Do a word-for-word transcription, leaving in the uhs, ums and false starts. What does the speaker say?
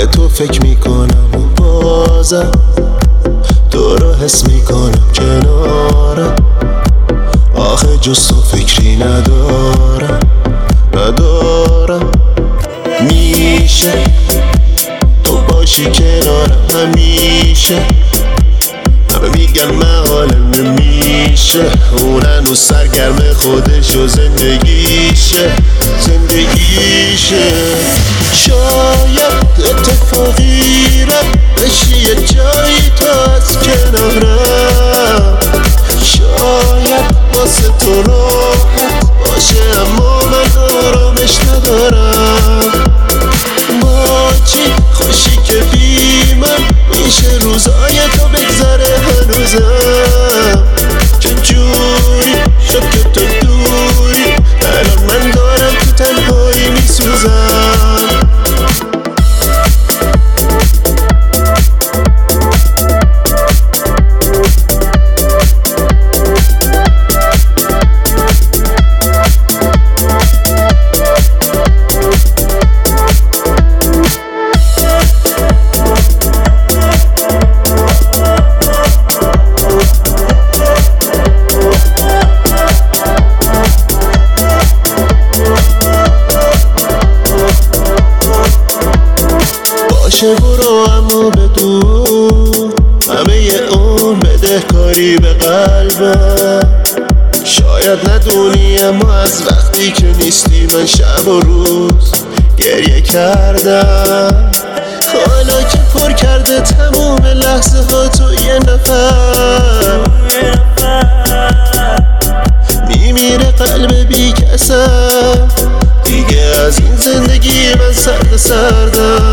به تو فکر میکنم و بازم تو رو حس میکنم کنارم. آخه جز تو فکری ندارم ندارم. میشه تو باشی کنارم همیشه. همه میگن من حالم نمیشه، اون هنوز سرگرم خودش و زندگیشه زندگیشه. شاید اتفاقی رد بشی یه جایی تا از کنارم. شاید واسه تو راحت باشه اما من آرامش ندارم. ما چی خوشی که بی من میشه روزای تو بگذره هنوزم. که جوری شد که تو دوری، الان من دارم تو تنهایی میسوزم. باشه برو اما بدون همه اون بدهکاری به قلبم. شاید ندونی اما از وقتی که نیستی من شب و روز گریه کردم. حالا که پر کرده تموم لحظه ها تو یه نفر، میمیره قلب بی کسم. دیگه از این زندگی من سرد سردم.